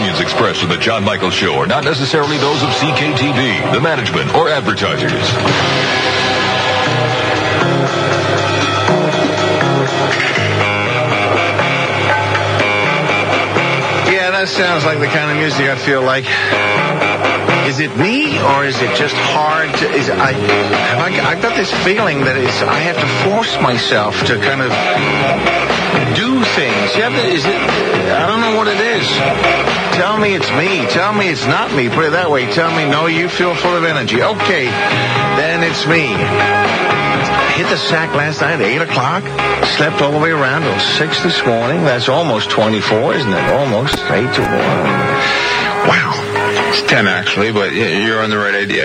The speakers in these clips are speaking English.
opinions expressed in the John Michael Show are not necessarily those of CKTB, the management, or advertisers. Yeah, that sounds like the kind of music I feel like. Is it me, or is it just hard to... I've got this feeling that I have to force myself to kind of do things. I don't know what it is. Tell me it's me. Tell me it's not me. Put it that way. Tell me, no, you feel full of energy. Okay, then it's me. I hit the sack last night at 8 o'clock. Slept all the way around till 6 this morning. That's almost 24, isn't it? Almost 8 to 1. Wow. It's 10, actually, but you're on the right idea.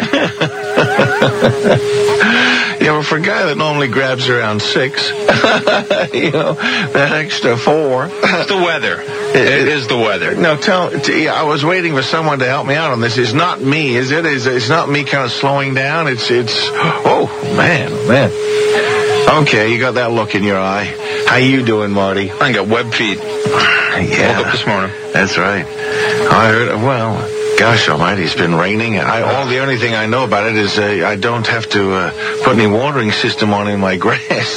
Yeah, well, for a guy that normally grabs around 6, that extra 4. It's the weather. It is the weather. No, I was waiting for someone to help me out on this. It's not me, is it? It's not me kind of slowing down. Oh, man. Okay, you got that look in your eye. How you doing, Marty? I got web feet. Yeah. Woke up this morning. That's right. I heard, gosh almighty, it's been raining. The only thing I know about it is I don't have to put any watering system on in my grass.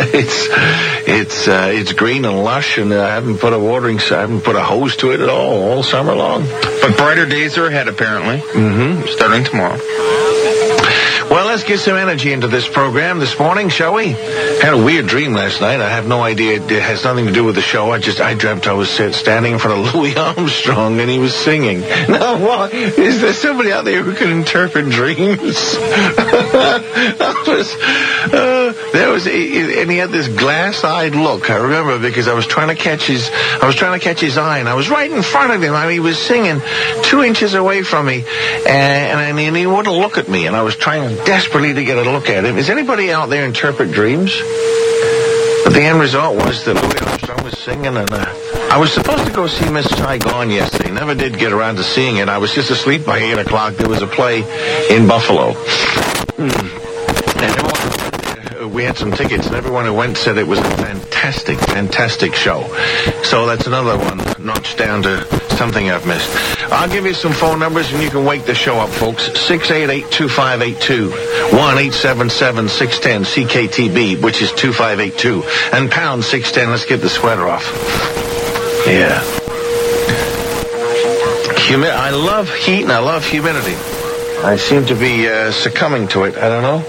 It's green and lush, and I haven't put a hose to it at all summer long. But brighter days are ahead, apparently. Mm-hmm. Starting tomorrow. Well, let's get some energy into this program this morning, shall we? Had a weird dream last night. I have no idea. It has nothing to do with the show. I dreamt I was standing in front of Louis Armstrong and he was singing. Now, what? Is there somebody out there who can interpret dreams? And he had this glass-eyed look. I remember because I was trying to catch his eye, and I was right in front of him. I mean, he was singing 2 inches away from me, and he wouldn't look at me, and I was trying desperately to get a look at him. Is anybody out there interpret dreams? But the end result was that Louis Armstrong was singing, and I was supposed to go see Miss Saigon yesterday. Never did get around to seeing it. I was just asleep by 8 o'clock. There was a play in Buffalo. We had some tickets, and everyone who went said it was a fantastic show. So that's another one notched down to something I've missed. I'll give you some phone numbers, and you can wake the show up, folks. 688-2582, 1-877-610-CKTB, which is 2582, and pound 610. Let's get the sweater off. Yeah. I love heat, and I love humidity. I seem to be succumbing to it. I don't know.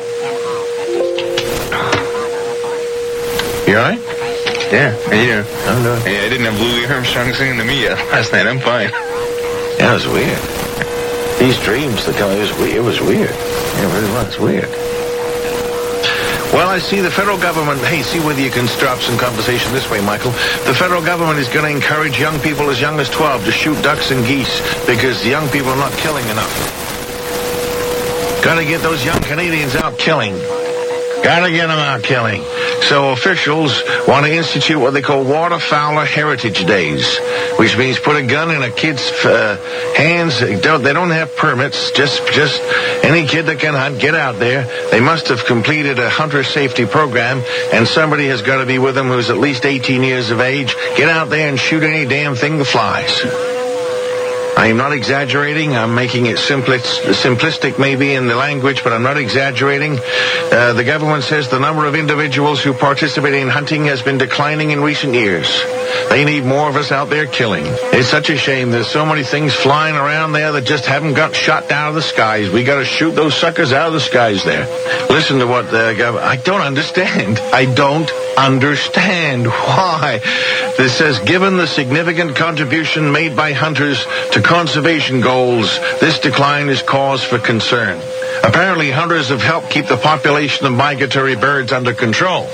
You all right? Yeah. How you doing? I'm doing. Hey, I didn't have Louis Armstrong singing to me yet last night. I'm fine. Yeah, it was weird. These dreams, it was weird. It really was weird. Well, I see the federal government... Hey, see whether you can start some conversation this way, Michael. The federal government is going to encourage young people as young as 12 to shoot ducks and geese because the young people are not killing enough. Got to get those young Canadians out killing. Got to get them out killing. So officials want to institute what they call Waterfowler Heritage Days, which means put a gun in a kid's hands. They don't have permits. Just any kid that can hunt, get out there. They must have completed a hunter safety program, and somebody has got to be with them who's at least 18 years of age. Get out there and shoot any damn thing that flies. I am not exaggerating. I'm making it simplistic maybe in the language, but I'm not exaggerating. The government says the number of individuals who participate in hunting has been declining in recent years. They need more of us out there killing. It's such a shame. There's so many things flying around there that just haven't got shot out of the skies. We got to shoot those suckers out of the skies there. Listen to what the government... I don't understand. Why? This says, given the significant contribution made by hunters to conservation goals, this decline is cause for concern. Apparently, hunters have helped keep the population of migratory birds under control.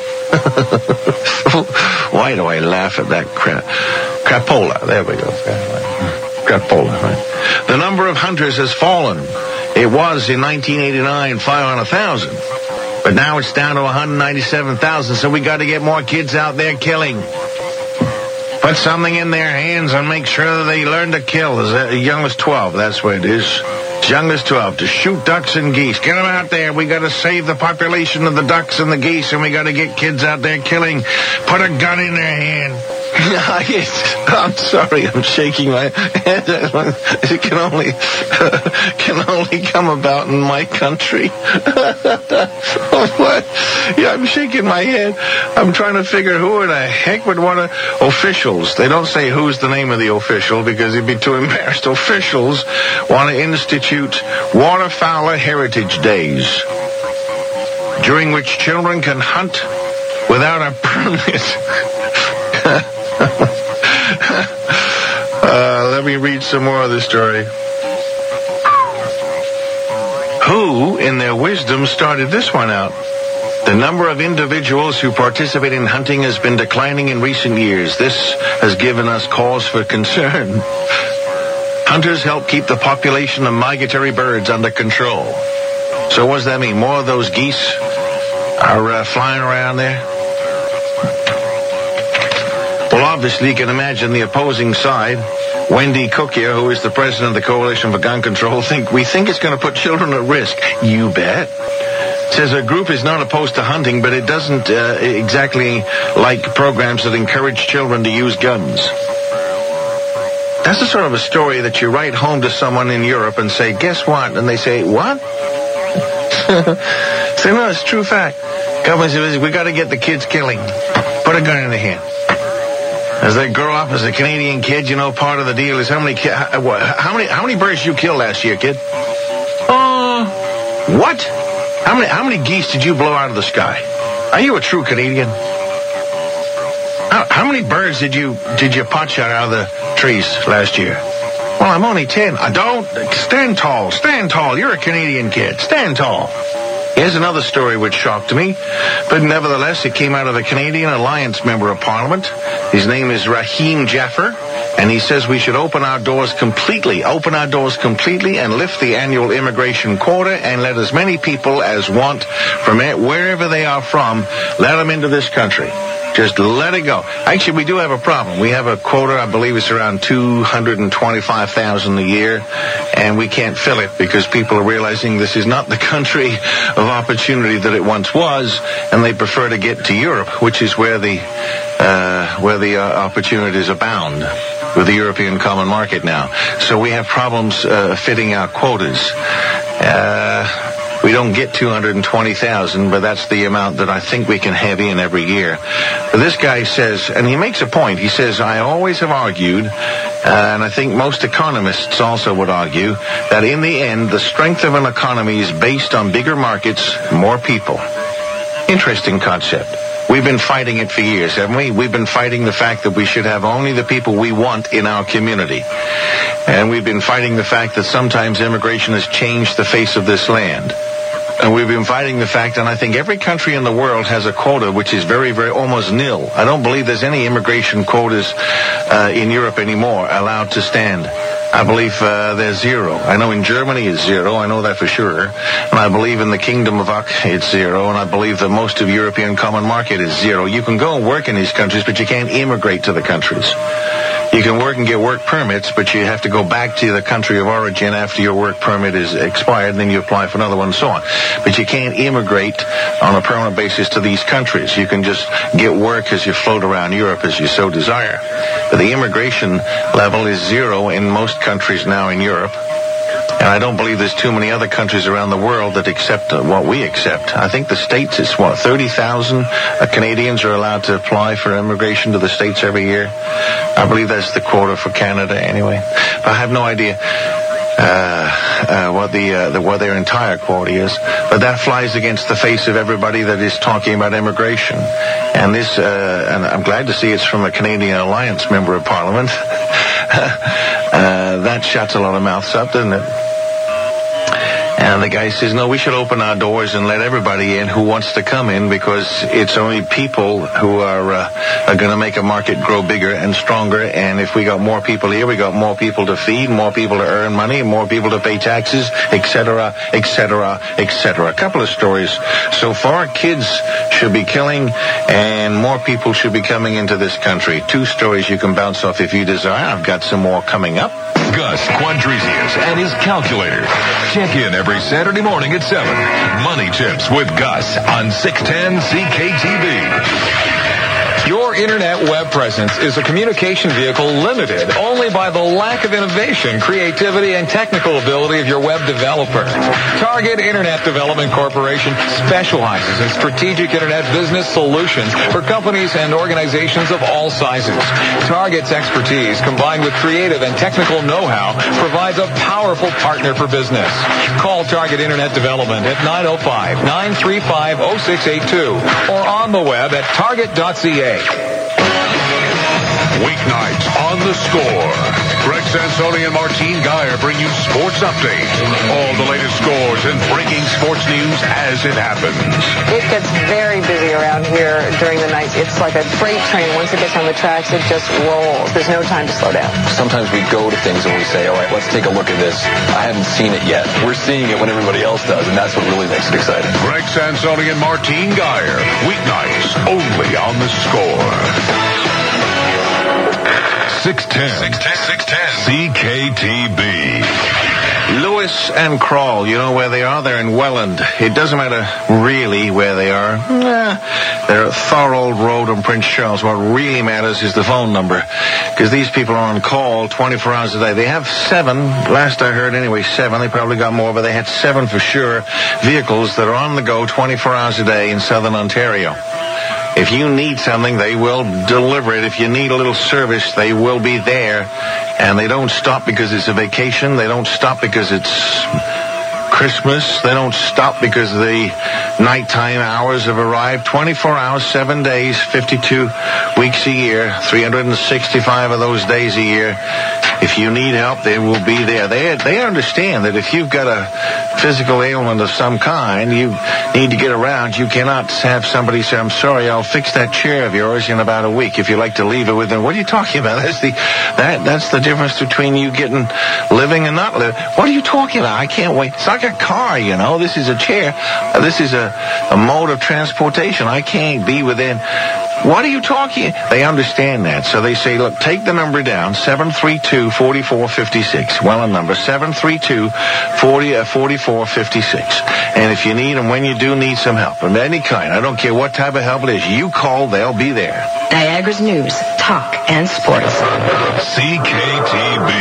Why do I laugh at that crapola? There we go. Crapola, right? The number of hunters has fallen. It was in 1989, 5 on 1,000. But now it's down to 197,000, so we got to get more kids out there killing. Put something in their hands and make sure that they learn to kill as young as 12. That's what it is. As young as 12, to shoot ducks and geese. Get them out there. We got to save the population of the ducks and the geese, and we got to get kids out there killing. Put a gun in their hand. I'm sorry, I'm shaking my head. It can only come about in my country. What? Yeah, I'm shaking my head. I'm trying to figure who in the heck would want to... Officials. They don't say who's the name of the official because he'd be too embarrassed. Officials want to institute Waterfowler Heritage Days, during which children can hunt without a permit. Let me read some more of the story. Who, in their wisdom, started this one out? The number of individuals who participate in hunting has been declining in recent years. This has given us cause for concern. Hunters help keep the population of migratory birds under control. So what does that mean? More of those geese are flying around there? Well, obviously, you can imagine the opposing side. Wendy Cook here, who is the president of the Coalition for Gun Control, we think it's going to put children at risk. You bet. Says a group is not opposed to hunting, but it doesn't exactly like programs that encourage children to use guns. That's the sort of a story that you write home to someone in Europe and say, guess what? And they say, what? Say, no, it's true fact. Government says, we got to get the kids killing. Put a gun in their hand. As they grow up as a Canadian kid, you know, part of the deal is how many birds you killed last year, kid? What? How many geese did you blow out of the sky? Are you a true Canadian? How many birds did you potshot out of the trees last year? Well, I'm only 10. I don't. Stand tall. Stand tall. You're a Canadian kid. Stand tall. Here's another story which shocked me, but nevertheless, it came out of a Canadian Alliance member of Parliament. His name is Rahim Jaffer, and he says we should open our doors completely, and lift the annual immigration quota and let as many people as want from wherever they are from, let them into this country. Just let it go. Actually, we do have a problem. We have a quota, I believe it's around 225,000 a year, and we can't fill it because people are realizing this is not the country of opportunity that it once was, and they prefer to get to Europe, which is where the opportunities abound with the European Common Market now. So we have problems fitting our quotas. We don't get 220,000, but that's the amount that I think we can have in every year. But this guy says, and he makes a point, he says, I always have argued, and I think most economists also would argue, that in the end, the strength of an economy is based on bigger markets, more people. Interesting concept. We've been fighting it for years, haven't we? We've been fighting the fact that we should have only the people we want in our community. And we've been fighting the fact that sometimes immigration has changed the face of this land. And we've been fighting the fact, and I think every country in the world has a quota which is very, very almost nil. I don't believe there's any immigration quotas in Europe anymore allowed to stand. I believe there's zero. I know in Germany it's zero. I know that for sure. And I believe in the Kingdom of Uck it's zero. And I believe that most of European Common Market is zero. You can go and work in these countries, but you can't immigrate to the countries. You can work and get work permits, but you have to go back to the country of origin after your work permit is expired, and then you apply for another one and so on. But you can't immigrate on a permanent basis to these countries. You can just get work as you float around Europe as you so desire. But the immigration level is zero in most countries now in Europe. And I don't believe there's too many other countries around the world that accept what we accept. I think the States, it's 30,000 Canadians are allowed to apply for immigration to the States every year. I believe that's the quota for Canada anyway. But I have no idea what their entire quota is. But that flies against the face of everybody that is talking about immigration. And this, and I'm glad to see it's from a Canadian Alliance member of Parliament. That shuts a lot of mouths up, doesn't it? And the guy says, no, we should open our doors and let everybody in who wants to come in, because it's only people who are going to make a market grow bigger and stronger. And if we got more people here, we got more people to feed, more people to earn money, more people to pay taxes, etc., etc., etc. A couple of stories so far. Kids should be killing, and more people should be coming into this country. 2 stories you can bounce off if you desire. I've got some more coming up. Gus Quadresius and his calculator. Check in every Saturday morning at 7. Money Tips with Gus on 610 CKTV. Your internet web presence is a communication vehicle limited only by the lack of innovation, creativity, and technical ability of your web developer. Target Internet Development Corporation specializes in strategic internet business solutions for companies and organizations of all sizes. Target's expertise, combined with creative and technical know-how, provides a powerful partner for business. Call Target Internet Development at 905-935-0682 or on the web at target.ca. Weeknights on The Score. Greg Sansoni and Martine Geyer bring you sports updates. All the latest scores and breaking sports news as it happens. It gets very busy around here during the night. It's like a freight train. Once it gets on the tracks, it just rolls. There's no time to slow down. Sometimes we go to things and we say, all right, let's take a look at this. I haven't seen it yet. We're seeing it when everybody else does, and that's what really makes it exciting. Greg Sansoni and Martine Geyer. Weeknights only on The Score. 610 CKTB. Lewis and Crawl, you know where they are? They're in Welland. It doesn't matter really where they are. They're at Thorold Road in Prince Charles. What really matters is the phone number, because these people are on call 24 hours a day. They have 7, last I heard anyway, 7. They probably got more, but they had 7 for sure, vehicles that are on the go 24 hours a day in southern Ontario. If you need something, they will deliver it. If you need a little service, they will be there. And they don't stop because it's a vacation. They don't stop because it's Christmas. They don't stop because the nighttime hours have arrived. 24 hours, 7 days, 52 weeks a year, 365 of those days a year. If you need help, they will be there. They understand that if you've got a physical ailment of some kind, you need to get around. You cannot have somebody say, I'm sorry, I'll fix that chair of yours in about a week if you like to leave it with them. What are you talking about? That's the difference between you living and not living. What are you talking about? I can't wait. It's like a car, you know. This is a chair. This is a mode of transportation. I can't be within. What are you talking? They understand that. So they say, look, take the number down, 732-4456. Well, a number, 732-4456. And if you need them, when you do need some help of any kind, I don't care what type of help it is, you call, they'll be there. Niagara's news, talk, and sports. CKTB.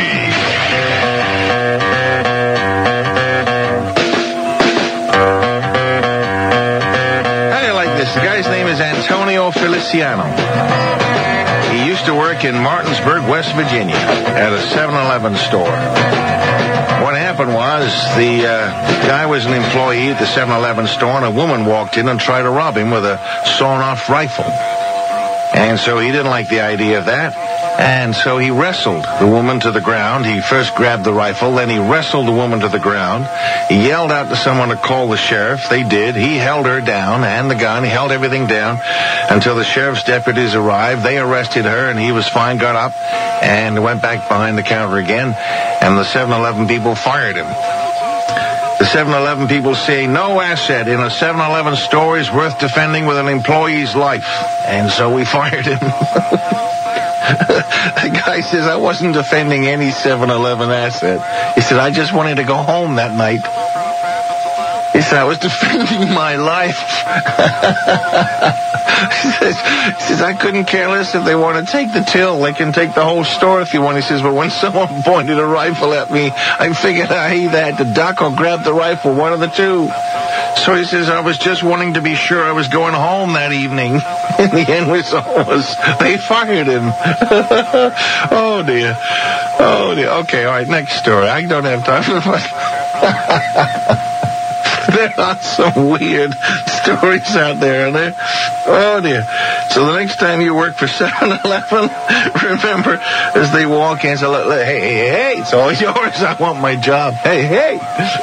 The guy's name is Antonio Feliciano. He used to work in Martinsburg, West Virginia, at a 7-Eleven store. What happened was the guy was an employee at the 7-Eleven store, and a woman walked in and tried to rob him with a sawn-off rifle. And so he didn't like the idea of that. And so he wrestled the woman to the ground. He first grabbed the rifle, then he wrestled the woman to the ground. He yelled out to someone to call the sheriff. They did. He held her down and the gun. He held everything down until the sheriff's deputies arrived. They arrested her, and he was fine, got up, and went back behind the counter again. And the 7-Eleven people fired him. The 7-Eleven people say no asset in a 7-Eleven store is worth defending with an employee's life. And so we fired him. The guy says, I wasn't defending any 7-Eleven asset. He said, I just wanted to go home that night. He said, I was defending my life. He says, I couldn't care less if they want to take the till. They can take the whole store if you want. He says, but when someone pointed a rifle at me, I figured I either had to duck or grab the rifle, one of the two. So he says, I was just wanting to be sure I was going home that evening. In the end result was they fired him. Oh, dear. Oh, dear. Okay, all right, next story. I don't have time for that. There are some weird stories out there, aren't there? Oh, dear. So the next time you work for 7-Eleven, remember, as they walk in, say, hey, it's all yours. I want my job. Hey.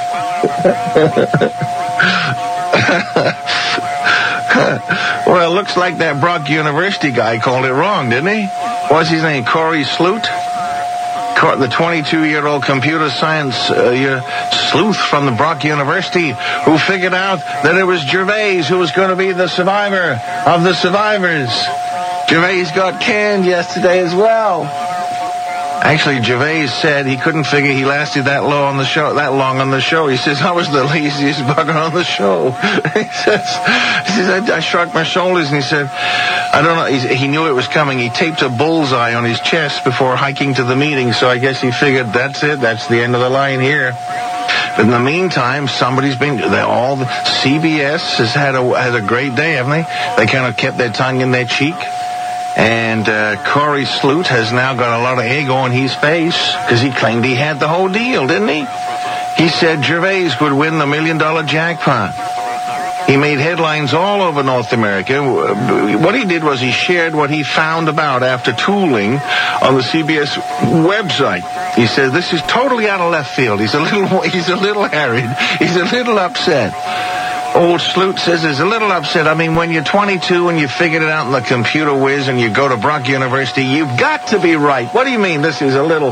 Well, it looks like that Brock University guy called it wrong, didn't he? What's his name? Corey Sloot? The 22-year-old computer science sleuth from the Brock University who figured out that it was Gervais who was going to be the survivor of the survivors. Gervais got canned yesterday as well. Actually, Gervais said he couldn't figure he lasted that long on the show. He says, I was the laziest bugger on the show. He says, I shrugged my shoulders, and he said, I don't know. He knew it was coming. He taped a bullseye on his chest before hiking to the meeting, so I guess he figured, that's it. That's the end of the line here. But in the meantime, somebody's been... CBS has had a great day, haven't they? They kind of kept their tongue in their cheek. And Corey Sloot has now got a lot of egg on his face because he claimed he had the whole deal, didn't he? He said Gervais would win the $1 million jackpot. He made headlines all over North America. What he did was he shared what he found about after tooling on the CBS website. He said, this is totally out of left field. He's a little harried. He's a little upset. Old Sloot says he's a little upset. I mean, when you're 22 and you figured it out in the computer whiz and you go to Brock University, you've got to be right. What do you mean this is totally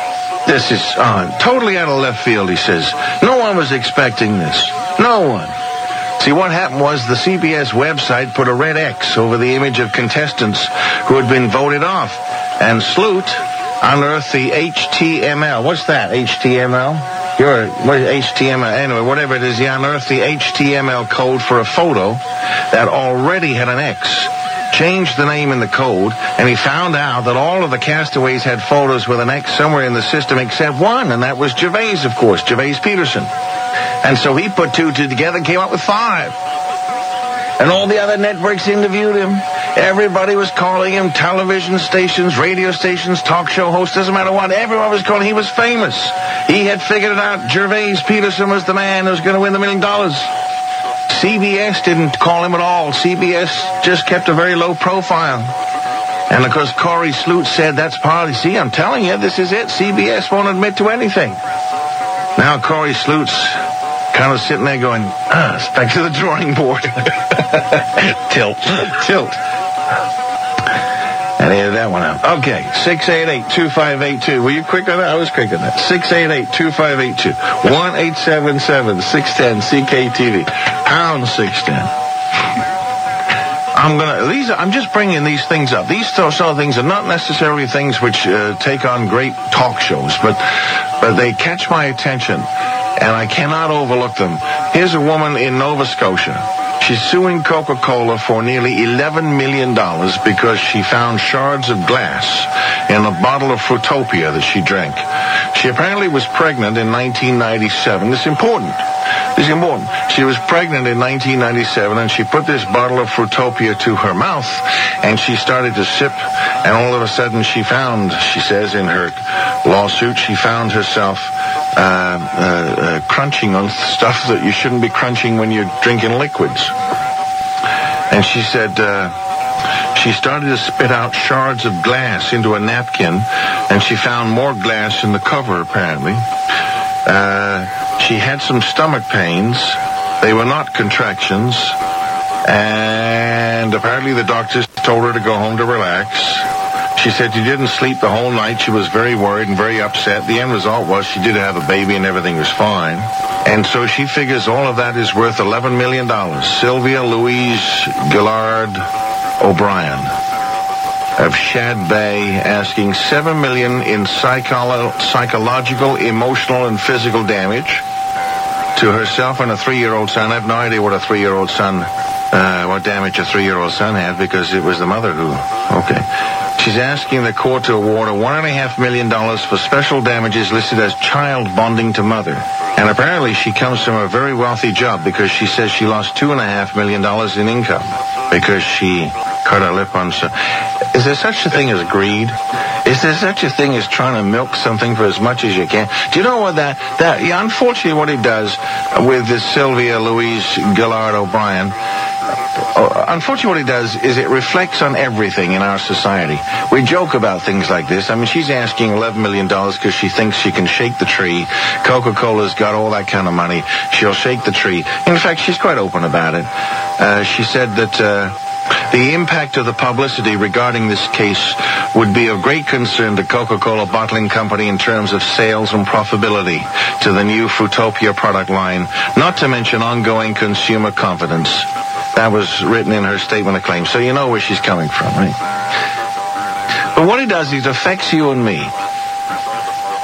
out of left field, he says. No one was expecting this. No one. See, what happened was the CBS website put a red X over the image of contestants who had been voted off. And Sloot unearthed the HTML. What's that, HTML? What is HTML? Anyway, whatever it is, he unearthed the HTML code for a photo that already had an X. Changed the name in the code, and he found out that all of the castaways had photos with an X somewhere in the system except one, and that was Gervais, of course, Gervais Peterson. And so he put two together and came up with 5. And all the other networks interviewed him. Everybody was calling him, television stations, radio stations, talk show hosts, doesn't matter what. Everyone was calling him. He was famous. He had figured it out. Gervais Peterson was the man who was going to win the $1 million. CBS didn't call him at all. CBS just kept a very low profile. And, of course, Corey Sloot said that's partly, see, I'm telling you, this is it. CBS won't admit to anything. Now Corey Sloot's kind of sitting there going, it's back to the drawing board. Tilt. And he had that one out. Okay, 688-2582. Were you quick on that? I was quick on that. 688-2582. 1-877-610-CKTV. Pound 610. I'm just bringing these things up. These sort of things are not necessarily things which take on great talk shows, but they catch my attention, and I cannot overlook them. Here's a woman in Nova Scotia. She's suing Coca-Cola for nearly $11 million because she found shards of glass in a bottle of Fruitopia that she drank. She apparently was pregnant in 1997. This is important. She was pregnant in 1997, and she put this bottle of Fruitopia to her mouth, and she started to sip, and all of a sudden she says in her lawsuit, she found herself crunching on stuff that you shouldn't be crunching when you're drinking liquids. And she said she started to spit out shards of glass into a napkin, and she found more glass in the cover, apparently. She had some stomach pains. They were not contractions. And apparently the doctors told her to go home to relax. She said she didn't sleep the whole night. She was very worried and very upset. The end result was she did have a baby and everything was fine. And so she figures all of that is worth $11 million. Sylvia Louise Gillard O'Brien of Shad Bay asking $7 million in psychological, emotional, and physical damage to herself and a 3-year-old son. I have no idea what a 3-year-old son, what damage a 3-year-old son had, because it was the mother who... Okay. She's asking the court to award $1.5 million for special damages listed as child bonding to mother. And apparently she comes from a very wealthy job, because she says she lost $2.5 million in income because she cut her lip on some... Is there such a thing as greed? Is there such a thing as trying to milk something for as much as you can? Do you know what unfortunately what it does with this Sylvia Louise Gillard O'Brien, unfortunately what it does is it reflects on everything in our society. We joke about things like this. I mean, she's asking $11 million because she thinks she can shake the tree. Coca-Cola's got all that kind of money. She'll shake the tree. In fact, she's quite open about it. She said that the impact of the publicity regarding this case would be of great concern to Coca-Cola Bottling Company in terms of sales and profitability to the new Fruitopia product line, not to mention ongoing consumer confidence. That was written in her statement of claim, so you know where she's coming from, right? But what it does is it affects you and me.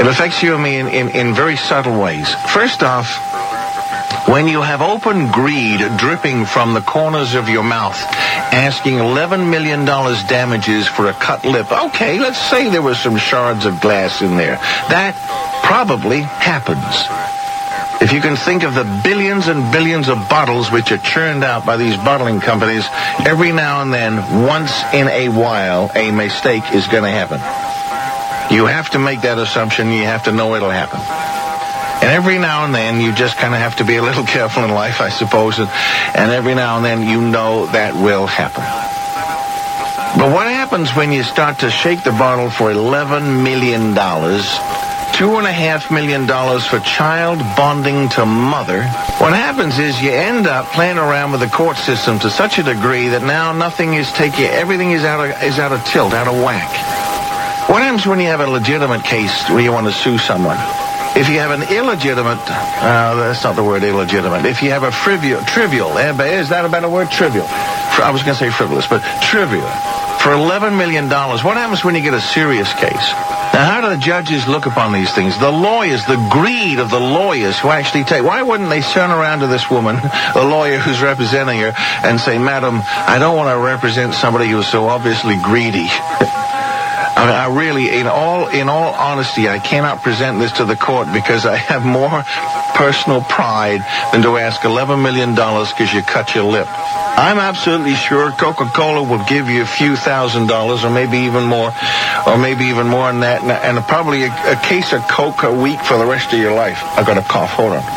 It affects you and me in very subtle ways. First off, when you have open greed dripping from the corners of your mouth, asking $11 million damages for a cut lip. Okay, let's say there were some shards of glass in there. That probably happens. If you can think of the billions and billions of bottles which are churned out by these bottling companies, every now and then, once in a while, a mistake is going to happen. You have to make that assumption. You have to know it'll happen. And every now and then, you just kind of have to be a little careful in life, I suppose. And every now and then, you know that will happen. But what happens when you start to shake the bottle for $11 million, $2.5 million for child bonding to mother? What happens is you end up playing around with the court system to such a degree that now everything is out of tilt, out of whack. What happens when you have a legitimate case where you want to sue someone? If you have an illegitimate, that's not the word illegitimate. If you have a trivial, is that a better word? Trivial. I was going to say frivolous, but trivial. For $11 million, what happens when you get a serious case? Now, how do the judges look upon these things? The lawyers, the greed of the lawyers who actually why wouldn't they turn around to this woman, the lawyer who's representing her, and say, Madam, I don't want to represent somebody who's so obviously greedy. I really, in all honesty, I cannot present this to the court because I have more personal pride than to ask $11 million because you cut your lip. I'm absolutely sure Coca-Cola will give you a few $1,000s or maybe even more than that, and probably a case of Coke a week for the rest of your life. I've got a cough. Hold on.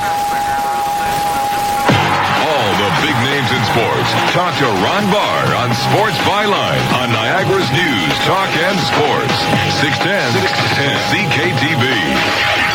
Big names in sports. Talk to Ron Barr on Sports Byline on Niagara's News, Talk and Sports. 610 CKTB.